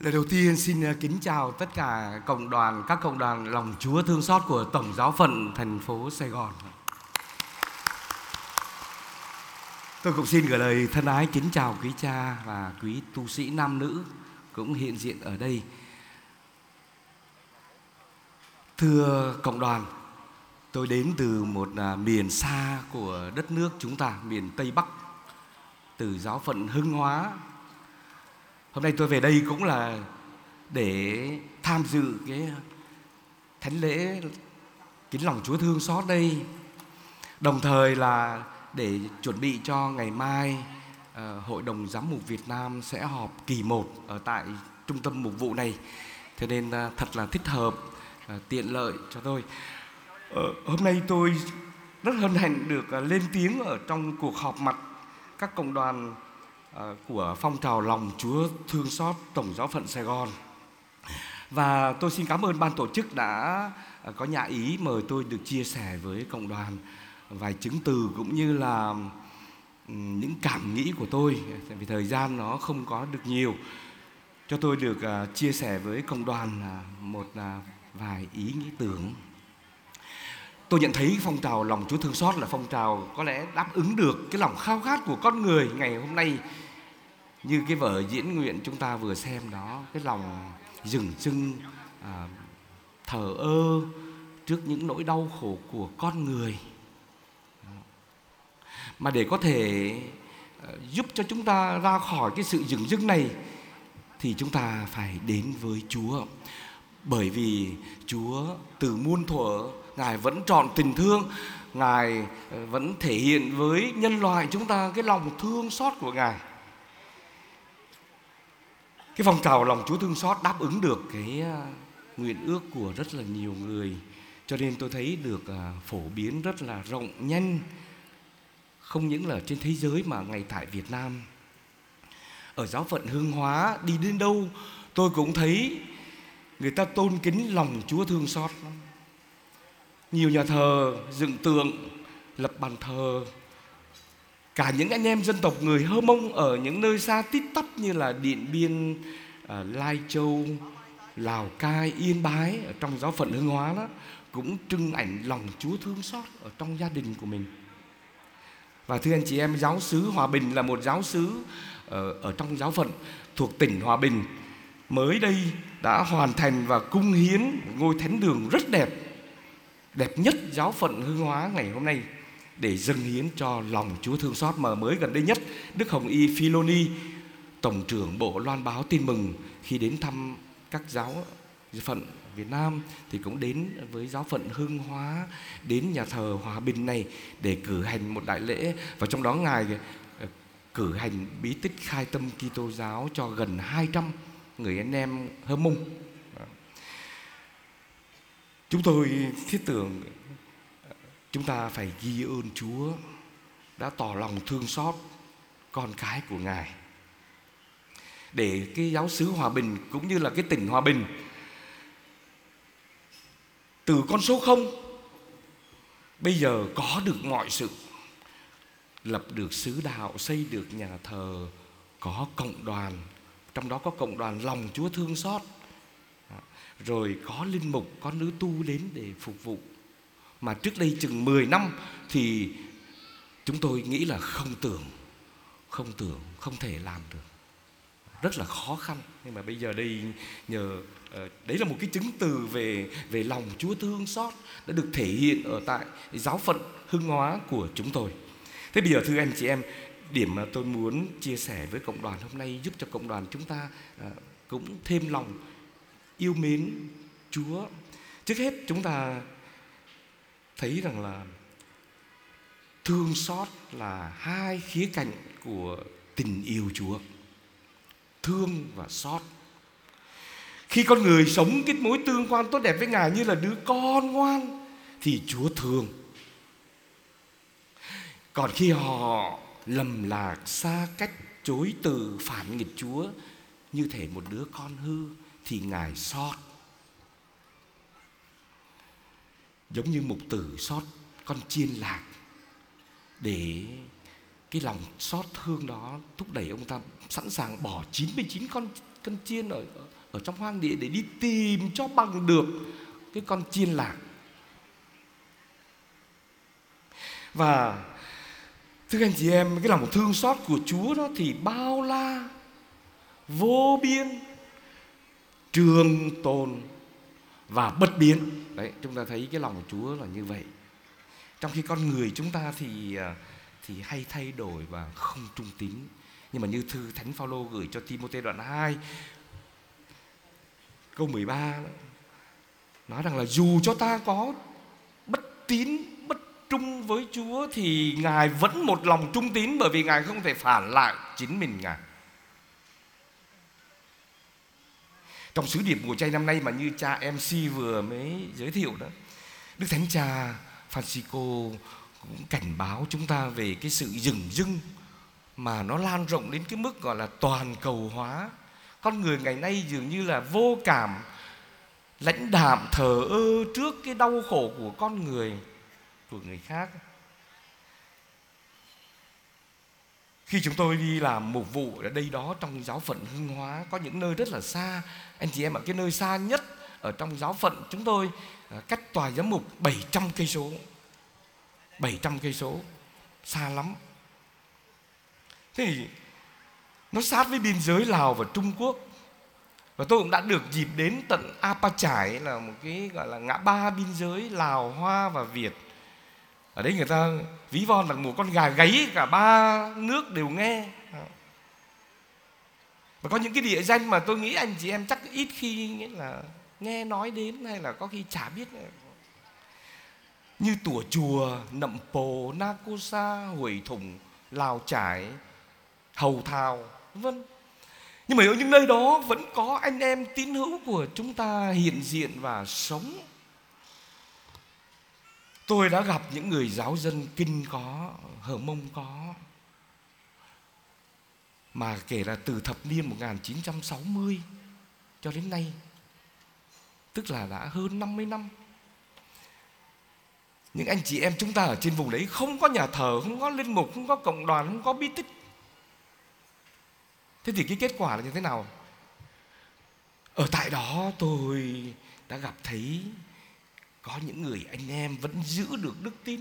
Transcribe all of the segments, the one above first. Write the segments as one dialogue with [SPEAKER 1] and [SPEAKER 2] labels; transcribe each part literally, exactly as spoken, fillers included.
[SPEAKER 1] Lời đầu tiên xin kính chào tất cả cộng đoàn, các cộng đoàn lòng Chúa thương xót của Tổng giáo phận thành phố Sài Gòn. Tôi cũng xin gửi lời thân ái kính chào quý cha và quý tu sĩ nam nữ cũng hiện diện ở đây. Thưa cộng đoàn, tôi đến từ một miền xa của đất nước chúng ta, miền Tây Bắc, từ giáo phận Hưng Hóa. Hôm nay tôi về đây cũng là để tham dự cái thánh lễ kính lòng Chúa thương xót đây, đồng thời là để chuẩn bị cho ngày mai uh, Hội đồng Giám mục Việt Nam sẽ họp kỳ một ở tại trung tâm mục vụ này, cho nên uh, thật là thích hợp, uh, tiện lợi cho tôi. Uh, hôm nay tôi rất hân hạnh được uh, lên tiếng ở trong cuộc họp mặt các cộng đoàn uh, của phong trào lòng Chúa thương xót Tổng giáo phận Sài Gòn. Và tôi xin cảm ơn ban tổ chức đã uh, có nhã ý mời tôi được chia sẻ với cộng đoàn vài chứng từ cũng như là um, những cảm nghĩ của tôi, vì thời gian nó không có được nhiều, cho tôi được uh, chia sẻ với cộng đoàn uh, một uh, vài ý nghĩ tưởng. Tôi nhận thấy phong trào lòng Chúa thương xót là phong trào có lẽ đáp ứng được cái lòng khao khát của con người ngày hôm nay, như cái vở diễn nguyện chúng ta vừa xem đó, cái lòng dửng dưng, à, thờ ơ trước những nỗi đau khổ của con người. Mà để có thể uh, giúp cho chúng ta ra khỏi cái sự dửng dưng này thì chúng ta phải đến với Chúa. Bởi vì Chúa từ muôn thuở Ngài vẫn trọn tình thương, Ngài uh, vẫn thể hiện với nhân loại chúng ta cái lòng thương xót của Ngài. Cái phong trào lòng Chúa thương xót đáp ứng được cái uh, nguyện ước của rất là nhiều người, cho nên tôi thấy được uh, phổ biến rất là rộng nhanh, không những là trên thế giới mà ngay tại Việt Nam. Ở giáo phận Hưng Hóa đi đến đâu tôi cũng thấy người ta tôn kính lòng Chúa thương xót. Nhiều nhà thờ dựng tượng, lập bàn thờ. Cả những anh em dân tộc người Hơ Mông ở những nơi xa tít tắp như là Điện Biên, Lai Châu, Lào Cai, Yên Bái, ở trong giáo phận Hưng Hóa đó cũng trưng ảnh lòng Chúa thương xót ở trong gia đình của mình. Và thưa anh chị em, giáo xứ Hòa Bình là một giáo xứ ở, ở trong giáo phận thuộc tỉnh Hòa Bình, mới đây đã hoàn thành và cung hiến ngôi thánh đường rất đẹp, đẹp nhất giáo phận Hưng Hóa ngày hôm nay, để dâng hiến cho lòng Chúa thương xót. Mà mới gần đây nhất, Đức Hồng Y Philoni, Tổng trưởng Bộ Loan báo Tin mừng, khi đến thăm các giáo phận Việt Nam thì cũng đến với giáo phận Hưng Hóa, đến nhà thờ Hòa Bình này để cử hành một đại lễ. Và trong đó Ngài cử hành bí tích khai tâm Kitô giáo cho gần hai trăm người anh em Hơ Mông. Chúng tôi thiết tưởng chúng ta phải ghi ơn Chúa đã tỏ lòng thương xót con cái của Ngài, để cái giáo xứ Hòa Bình cũng như là cái tỉnh Hòa Bình từ con số không bây giờ có được mọi sự, lập được xứ đạo, xây được nhà thờ, có cộng đoàn, trong đó có cộng đoàn lòng Chúa thương xót, rồi có linh mục, có nữ tu đến để phục vụ. Mà trước đây chừng mười năm thì chúng tôi nghĩ là không tưởng, không tưởng, không thể làm được, rất là khó khăn. Nhưng mà bây giờ đây nhờ đấy là một cái chứng từ về về lòng Chúa thương xót đã được thể hiện ở tại giáo phận Hưng Hóa của chúng tôi. Thế bây giờ thưa anh chị em, điểm mà tôi muốn chia sẻ với cộng đoàn hôm nay giúp cho cộng đoàn chúng ta cũng thêm lòng yêu mến Chúa. Trước hết chúng ta thấy rằng là thương xót là hai khía cạnh của tình yêu Chúa. Thương và xót. Khi con người sống cái mối tương quan tốt đẹp với Ngài như là đứa con ngoan thì Chúa thương. Còn khi họ lầm lạc, xa cách, chối từ, phản nghịch Chúa như thể một đứa con hư thì Ngài xót. Giống như mục tử xót con chiên lạc để cái lòng xót thương đó thúc đẩy ông ta sẵn sàng bỏ chín mươi chín con con chiên ở ở trong hoang địa để đi tìm cho bằng được cái con chiên lạc. Và thưa anh chị em, cái lòng thương xót của Chúa đó thì bao la, vô biên, trường tồn và bất biến. Đấy, chúng ta thấy cái lòng của Chúa là như vậy. Trong khi con người chúng ta thì thì hay thay đổi và không trung tín. Nhưng mà như thư Thánh Phaolô gửi cho Ti-mô-thê đoạn hai câu mười ba nói rằng là dù cho ta có bất tín, bất trung với Chúa thì Ngài vẫn một lòng trung tín, bởi vì Ngài không thể phản lại chính mình Ngài. Trong sứ điệp mùa chay năm nay mà như cha em xê vừa mới giới thiệu đó, Đức Thánh Cha Francisco cũng cảnh báo chúng ta về cái sự dửng dưng mà nó lan rộng đến cái mức gọi là toàn cầu hóa. Con người ngày nay dường như là vô cảm, lãnh đạm, thờ ơ trước cái đau khổ của con người, của người khác. Khi chúng tôi đi làm mục vụ ở đây đó trong giáo phận Hưng Hóa, có những nơi rất là xa. Anh chị em, ở cái nơi xa nhất ở trong giáo phận chúng tôi cách tòa giám mục bảy trăm cây số. bảy trăm cây số, xa lắm. Thế thì nó sát với biên giới Lào và Trung Quốc. Và tôi cũng đã được dịp đến tận Apa Chải, là một cái gọi là ngã ba biên giới Lào, Hoa và Việt. Ở đấy người ta ví von là một con gà gáy, cả ba nước đều nghe. Và có những cái địa danh mà tôi nghĩ anh chị em chắc ít khi nghĩa là nghe nói đến, hay là có khi chả biết. Như Tủa Chùa, Nậm Pồ, Na Cô Sa, Huẩy Thủng, Lào Chải, Hầu Thào, vân. Nhưng mà ở những nơi đó vẫn có anh em tín hữu của chúng ta hiện diện và sống. Tôi đã gặp những người giáo dân Kinh có, Hờ Mông có, mà kể là từ thập niên một nghìn chín trăm sáu mươi cho đến nay, tức là đã hơn năm mươi năm. Những anh chị em chúng ta ở trên vùng đấy không có nhà thờ, không có linh mục, không có cộng đoàn, không có bí tích. Thế thì cái kết quả là như thế nào? Ở tại đó tôi đã gặp thấy có những người anh em vẫn giữ được đức tin.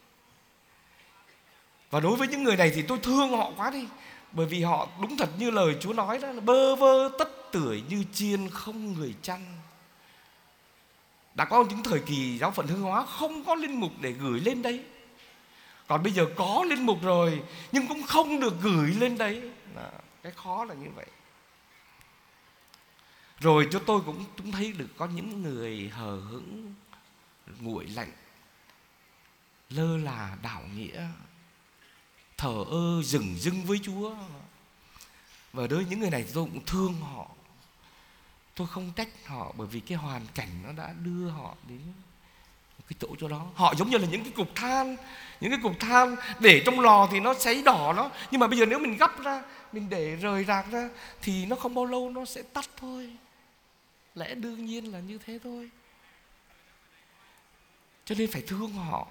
[SPEAKER 1] Và đối với những người này thì tôi thương họ quá đi. Bởi vì họ đúng thật như lời Chúa nói đó, là bơ vơ tất tưởi như chiên không người chăn. Đã có những thời kỳ giáo phận Hưng Hóa không có linh mục để gửi lên đấy. Còn bây giờ có linh mục rồi nhưng cũng không được gửi lên đấy. Cái khó là như vậy. Rồi cho tôi cũng, cũng thấy được có những người hờ hững, nguội lạnh, lơ là đạo nghĩa, thờ ơ dửng dưng với Chúa. Và đối với những người này tôi cũng thương họ. Tôi không trách họ, bởi vì cái hoàn cảnh nó đã đưa họ đến cái chỗ chỗ đó. Họ giống như là những cái cục than, những cái cục than để trong lò thì nó cháy đỏ đó, nhưng mà bây giờ nếu mình gấp ra, mình để rời rạc ra thì nó không bao lâu nó sẽ tắt thôi. Lẽ đương nhiên là như thế thôi. Cho nên phải thương họ.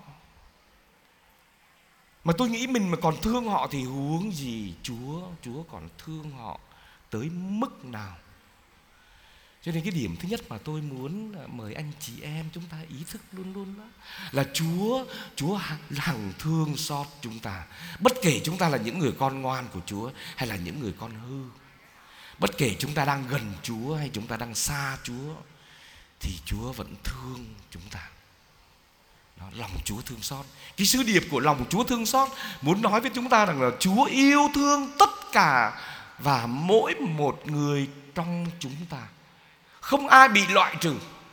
[SPEAKER 1] Mà tôi nghĩ mình mà còn thương họ thì huống gì Chúa. Chúa còn thương họ tới mức nào. Cho nên cái điểm thứ nhất mà tôi muốn mời anh chị em chúng ta ý thức luôn luôn đó là Chúa, Chúa hằng thương xót chúng ta. Bất kể chúng ta là những người con ngoan của Chúa hay là những người con hư, bất kể chúng ta đang gần Chúa hay chúng ta đang xa Chúa, thì Chúa vẫn thương chúng ta. Đó, lòng Chúa thương xót. Cái sứ điệp của lòng Chúa thương xót muốn nói với chúng ta rằng là Chúa yêu thương tất cả và mỗi một người trong chúng ta, không ai bị loại trừ.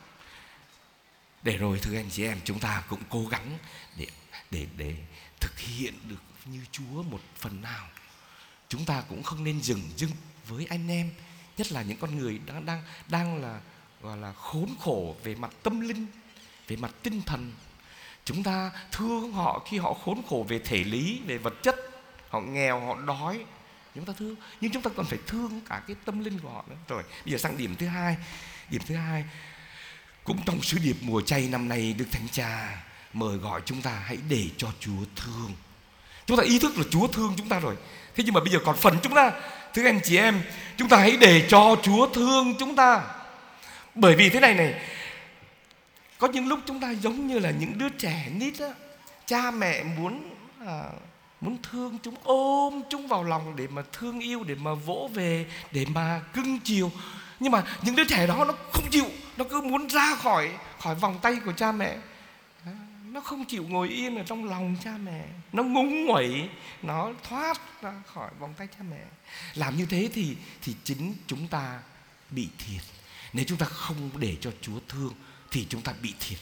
[SPEAKER 1] Để rồi thưa anh chị em, chúng ta cũng cố gắng để, để, để thực hiện được như Chúa một phần nào. Chúng ta cũng không nên dửng dưng với anh em, nhất là những con người đang, đang, đang là, gọi là khốn khổ về mặt tâm linh, về mặt tinh thần. Chúng ta thương họ khi họ khốn khổ về thể lý, về vật chất, họ nghèo, họ đói, chúng ta thương. Nhưng chúng ta còn phải thương cả cái tâm linh của họ nữa. Rồi bây giờ sang điểm thứ hai. Điểm thứ hai cũng trong sứ điệp mùa chay năm nay, Đức Thánh Cha mời gọi chúng ta hãy để cho Chúa thương. Chúng ta ý thức là Chúa thương chúng ta rồi. Thế nhưng mà bây giờ còn phần chúng ta. Thưa anh chị em, chúng ta hãy để cho Chúa thương chúng ta. Bởi vì thế này này, có những lúc chúng ta giống như là những đứa trẻ nít á, cha mẹ muốn à, muốn thương chúng, ôm chúng vào lòng để mà thương yêu, để mà vỗ về, để mà cưng chiều. Nhưng mà những đứa trẻ đó nó không chịu, nó cứ muốn ra khỏi khỏi vòng tay của cha mẹ. Nó không chịu ngồi yên ở trong lòng cha mẹ, nó ngúng nguẩy, nó thoát ra khỏi vòng tay cha mẹ. Làm như thế thì thì chính chúng ta bị thiệt. Nếu chúng ta không để cho Chúa thương thì chúng ta bị thiệt.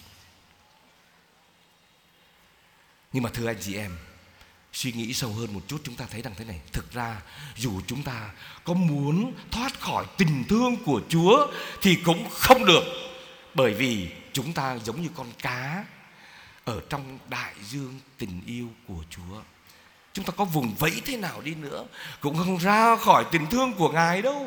[SPEAKER 1] Nhưng mà thưa anh chị em, suy nghĩ sâu hơn một chút, chúng ta thấy rằng thế này: thực ra dù chúng ta có muốn thoát khỏi tình thương của Chúa thì cũng không được. Bởi vì chúng ta giống như con cá ở trong đại dương tình yêu của Chúa. Chúng ta có vùng vẫy thế nào đi nữa cũng không ra khỏi tình thương của Ngài đâu.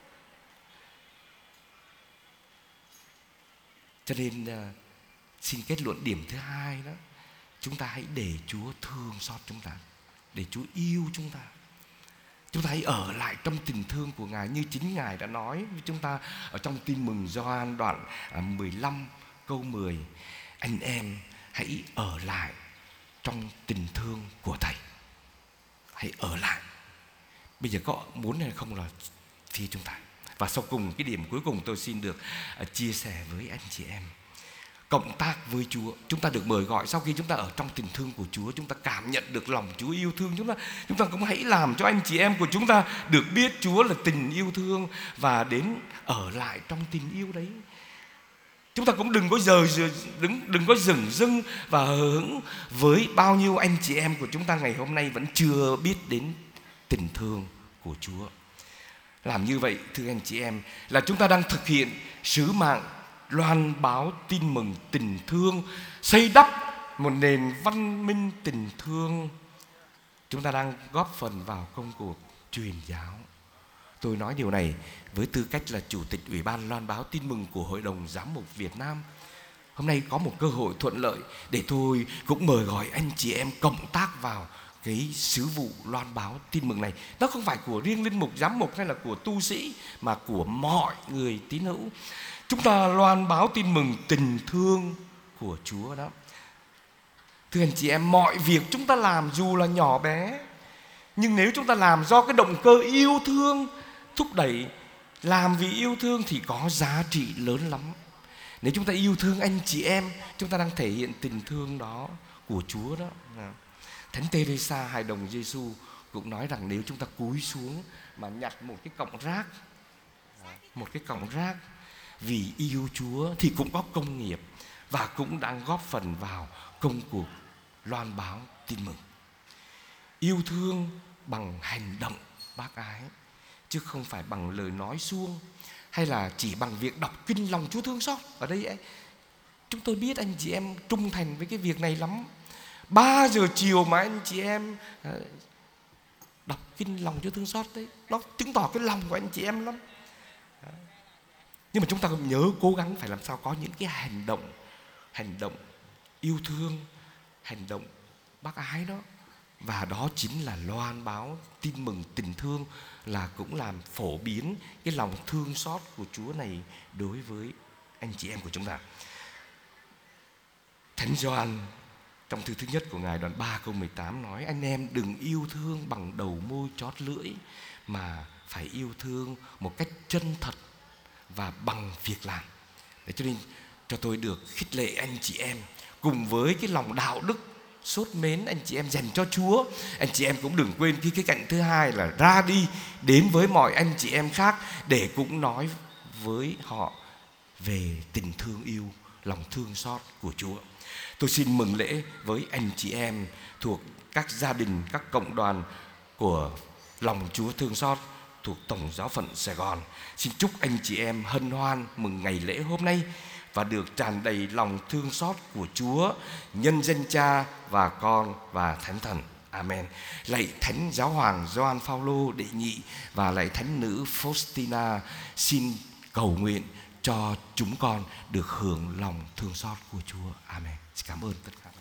[SPEAKER 1] Cho nên xin kết luận điểm thứ hai đó, chúng ta hãy để Chúa thương xót chúng ta, để Chúa yêu chúng ta. Chúng ta hãy ở lại trong tình thương của Ngài, như chính Ngài đã nói với chúng ta ở trong Tin mừng Gioan đoạn mười lăm câu mười: anh em hãy ở lại trong tình thương của Thầy. Hãy ở lại. Bây giờ có muốn hay không là phía chúng ta. Và sau cùng, cái điểm cuối cùng tôi xin được uh, chia sẻ với anh chị em. Cộng tác với Chúa. Chúng ta được mời gọi, sau khi chúng ta ở trong tình thương của Chúa, chúng ta cảm nhận được lòng Chúa yêu thương chúng ta, chúng ta cũng hãy làm cho anh chị em của chúng ta được biết Chúa là tình yêu thương và đến ở lại trong tình yêu đấy. Chúng ta cũng đừng có giờ đừng, đừng có dửng dưng và hờ hững với bao nhiêu anh chị em của chúng ta ngày hôm nay vẫn chưa biết đến tình thương của Chúa. Làm như vậy, thưa anh chị em, là chúng ta đang thực hiện sứ mạng loan báo tin mừng tình thương, xây đắp một nền văn minh tình thương. Chúng ta đang góp phần vào công cuộc truyền giáo. Tôi nói điều này với tư cách là Chủ tịch Ủy ban loan báo tin mừng của Hội đồng Giám mục Việt Nam. Hôm nay có một cơ hội thuận lợi để tôi cũng mời gọi anh chị em cộng tác vào cái sứ vụ loan báo tin mừng này. Nó không phải của riêng linh mục, giám mục hay là của tu sĩ, mà của mọi người tín hữu. Chúng ta loan báo tin mừng tình thương của Chúa đó. Thưa anh chị em, mọi việc chúng ta làm dù là nhỏ bé, nhưng nếu chúng ta làm do cái động cơ yêu thương thúc đẩy, làm vì yêu thương thì có giá trị lớn lắm. Nếu chúng ta yêu thương anh chị em, chúng ta đang thể hiện tình thương đó của Chúa đó. Thánh Teresa hài đồng Giêsu cũng nói rằng nếu chúng ta cúi xuống mà nhặt một cái cọng rác, một cái cọng rác vì yêu Chúa thì cũng có công nghiệp và cũng đang góp phần vào công cuộc loan báo tin mừng. Yêu thương bằng hành động bác ái, chứ không phải bằng lời nói suông hay là chỉ bằng việc đọc kinh lòng Chúa thương xót. Ở đây ấy, chúng tôi biết anh chị em trung thành với cái việc này lắm. Ba giờ chiều mà anh chị em đọc kinh lòng Chúa thương xót đấy, nó chứng tỏ cái lòng của anh chị em lắm. Nhưng mà chúng ta cũng nhớ cố gắng phải làm sao có những cái hành động Hành động yêu thương, hành động bác ái đó. Và đó chính là loan báo tin mừng tình thương, là cũng làm phổ biến cái lòng thương xót của Chúa này đối với anh chị em của chúng ta. Thánh Gioan trong thư thứ nhất của Ngài đoạn ba câu mười tám nói: anh em đừng yêu thương bằng đầu môi chót lưỡi, mà phải yêu thương một cách chân thật và bằng việc làm. Để cho nên cho tôi được khích lệ anh chị em cùng với cái lòng đạo đức sốt mến anh chị em dành cho Chúa. Anh chị em cũng đừng quên cái cái cạnh thứ hai là ra đi đến với mọi anh chị em khác để cũng nói với họ về tình thương yêu, lòng thương xót của Chúa. Tôi xin mừng lễ với anh chị em thuộc các gia đình, các cộng đoàn của lòng Chúa thương xót thuộc Tổng Giáo phận Sài Gòn. Xin chúc anh chị em hân hoan mừng ngày lễ hôm nay và được tràn đầy lòng thương xót của Chúa, nhân danh Cha và Con và Thánh Thần. Amen. Lạy Thánh Giáo hoàng Gioan Phaolô đệ nhị và lạy Thánh nữ Faustina, xin cầu nguyện cho chúng con được hưởng lòng thương xót của Chúa. Amen. Xin cảm ơn tất cả.